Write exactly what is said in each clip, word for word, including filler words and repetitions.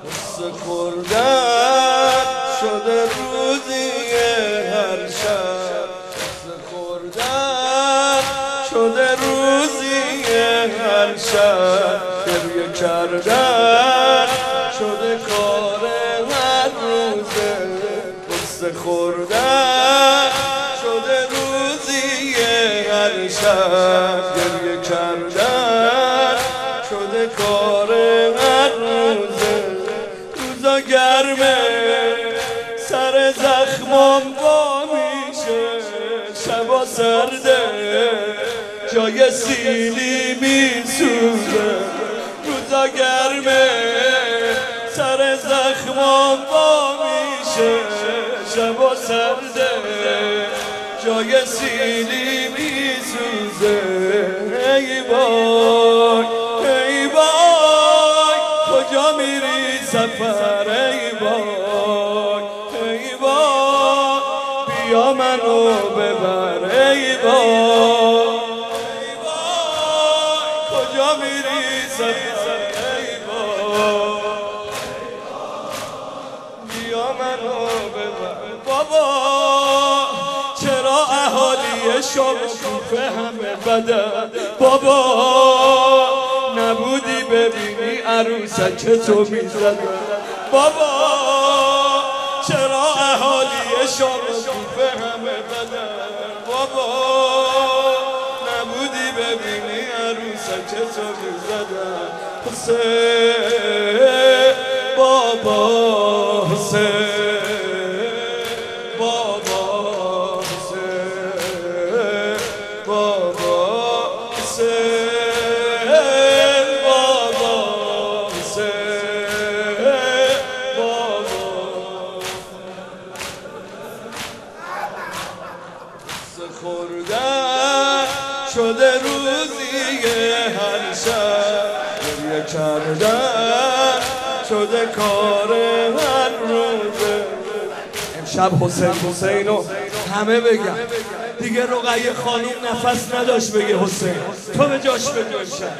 قصه خوردن شده روزی هر شب، قصه خوردن شده روزی هر شب، گریه کردن شده کار هر روزه، قصه خوردن شده روزی هر شب، گریه کردن شده کار هر روزه. روزا گرمه سر زخمام با میشه، شبا سرده جای سیلی میسوزه. روزا گرمه سر زخمام با میشه، شبا سرده جای سیلی میسوزه. ای وای ای وای کجا میری سفر، ای وای ای وای بیا منو ببر، ای وای ای وای کجا میری سفر، ای وای بیا منو ببر. بابا چرا اهالی شام کوفه همه بدن، بابا نبودی ببینی عروسک تو میزدن، بابا چرا اهالی شام کوفه همه بدن، بابا نبودی ببینی عروسک تو میزدن. حسین بابا حسین بابا حسین بابا حسین بابا حسین بابا. قصه خوردن شده روزی هر شب، گریه کردن شده کار هر روزه. امشب حسین حسین رو همه بگم دیگه. رقیه خانوم نفس نداشت بگه حسین، تو به جاش بگو امشب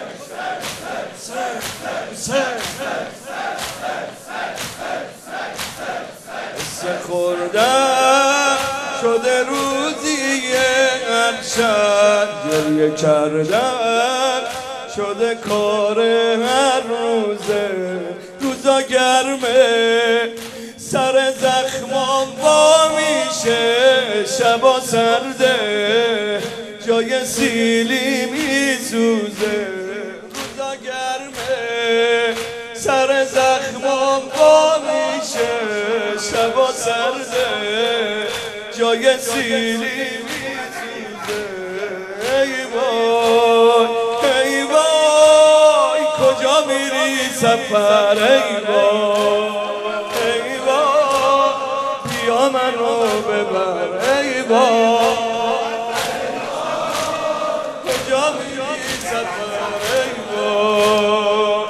قصه خوردن شده روزی هر شب، گریه کردن شده کار هر روزه. روزا گرمه سر زخمام با میشه، شبا سرده جای سیلی میسوزه. روزا گرمه سر زخمام با میشه، شبا سرده جای سیلی میسوزه. ای وای ای وای کجا میری سفر، ای وای ای وای بیا منو ببر، ای وای کجا میری سفر، ای وای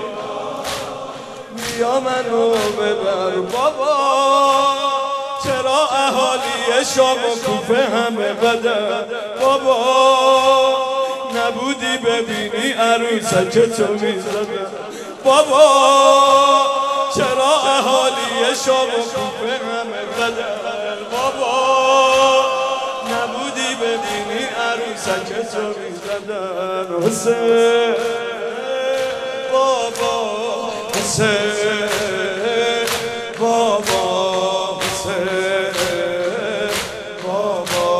بیا منو ببر. بابا چرا اهالی شام و کوفه همه بدن، بابا نبودی ببینی عروسک تو میزدن، بابا چرا اهالی شام و کوفه همه بدن، بابا نبودی ببینی عروسک تو میزدن. حسین بابا حسین بابا حسین بابا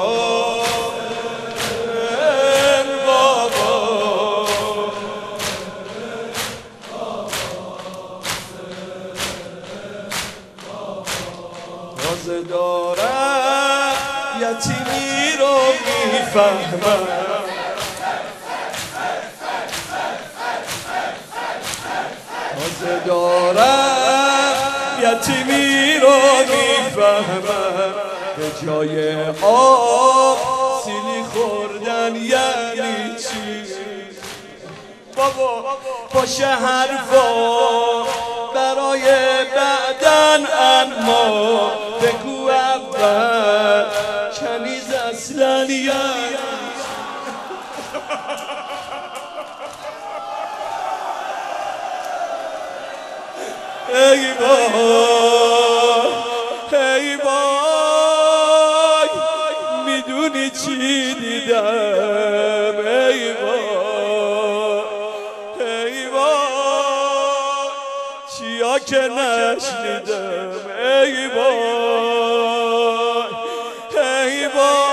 تازه دارم یتیمی رو میفهمم، تازه دارم یتیمی رو میفهمم. به جای آب سیلی خوردن یعنی چی؟ بابا باشه حرفا برای بعدن، اما بگو اول کنیز اصلا یعنی ای وای ای وای میدونی چی دیدم ای وای ای وای چیا که نشنیدم ای وای ای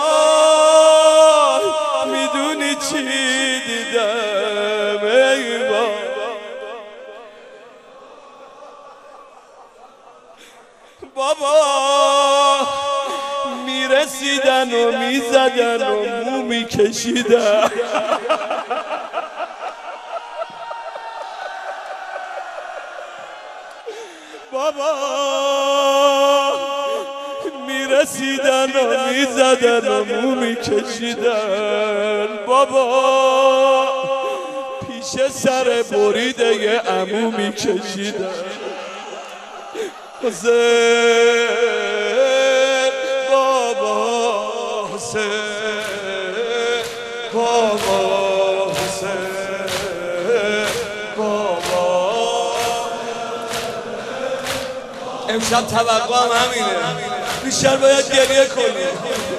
وای میدونی چی دیدم ای وای بابا میرسیدن و میزدن و مو میکشیدن بابا میرسیدن و میزدن و مو میکشیدن بابا پیش سر بریده ی عمو میکشیدن حسین بابا حسین بابا حسین بابا امشب توقع هم همینه بیشتر باید گریه کنیم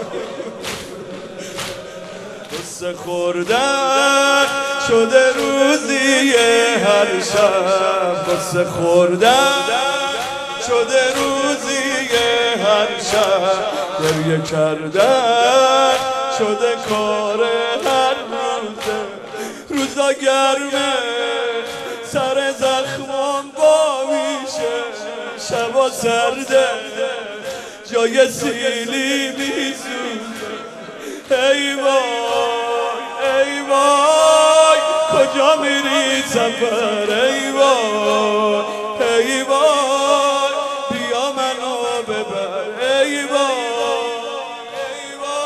قصه خوردن شده روزی هر شب قصه خوردن شده روزی هر شب گریه کردن شده کار هر روزه روزا گرمه سر زخمام با میشه شبا سرده جای سیلی میسوزه ای وای ای وای کجا میری سفر ای وای ای وای بیا منو ببر ای وای ای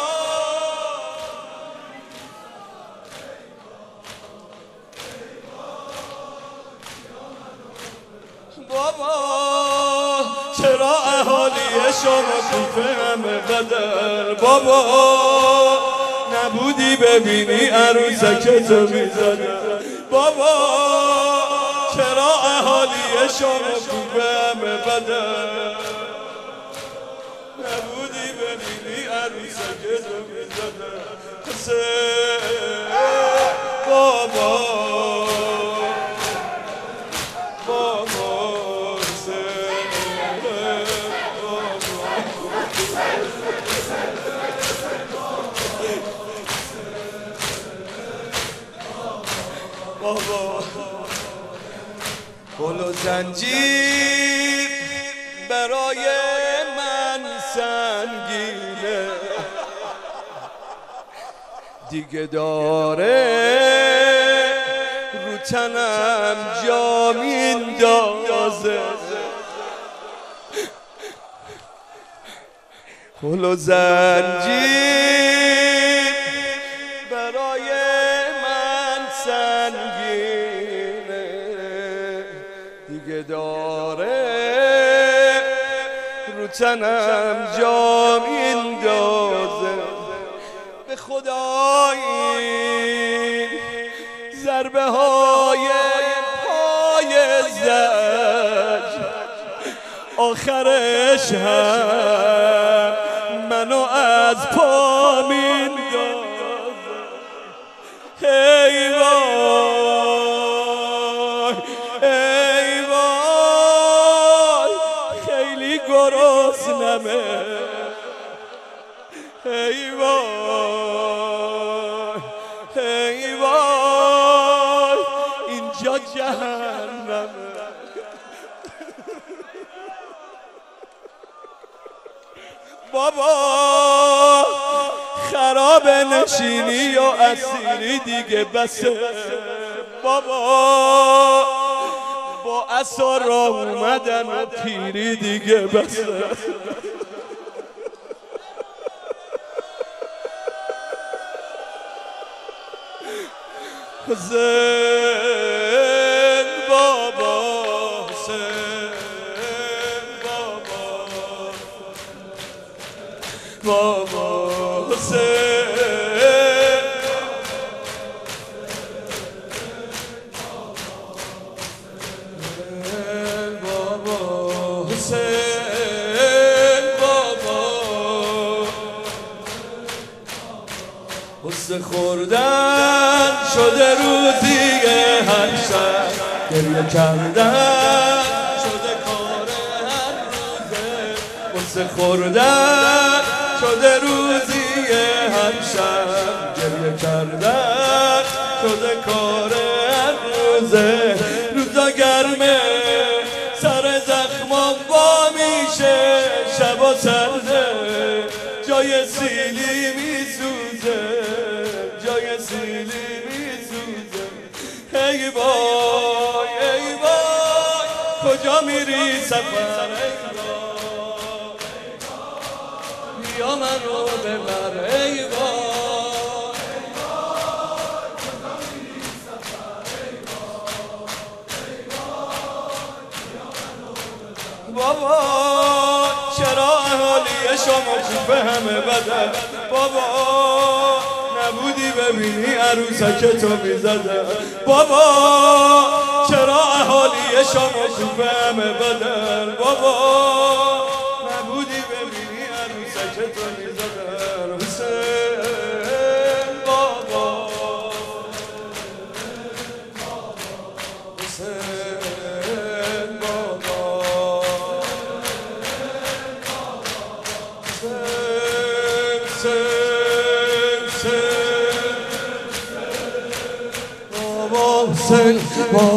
وای بابا چرا اهالی شما کوفه همه قدر بابا نبودی ببینی عروسک تو میزدن بابا چرا اهالی شما کوفه همه قدر نبودی ببینی عروسک تو میزدن حسین بابا بابا بابا گل و زنجیر برای من سنگینه دیگه داره رو تنم جا میندازه گل و زنجیر برای سنگینه دیگه داره رو تنم جا میندازه به خدا این ضربه های پای زج آخرش هم منو از پا میندازه ای وای ای وای خیلی گرسنمه ای وای ای وای اینجا جهنمه بابا خراب نشینی و اسیری دیگه بسه بابا با عصا راه اومدن و پیری دیگه بسه حسین بابا حسین بابا بابا حسین بابا حسین بابا حسن خوردن شده روزی هر شب گریه کردن شده کار هر روزه حسن خوردن شده روزی هر شب گریه کردن شده کار هر روزه روزا گرمه سر زخما با میشه شبا سرده جای سیلی میسوزه جای سیلی میسوزه ای وای ای وای کجا میری سفر ای وای بیا من رو ببر ای وای بابا چرا اهالی شما کوفه همه بدن بابا نبودی ببینی عروسک تو میزدن بابا چرا اهالی شما کوفه همه بدن بابا نبودی ببینی عروسک تو میزدن حسین بابا حسین بابا Sen,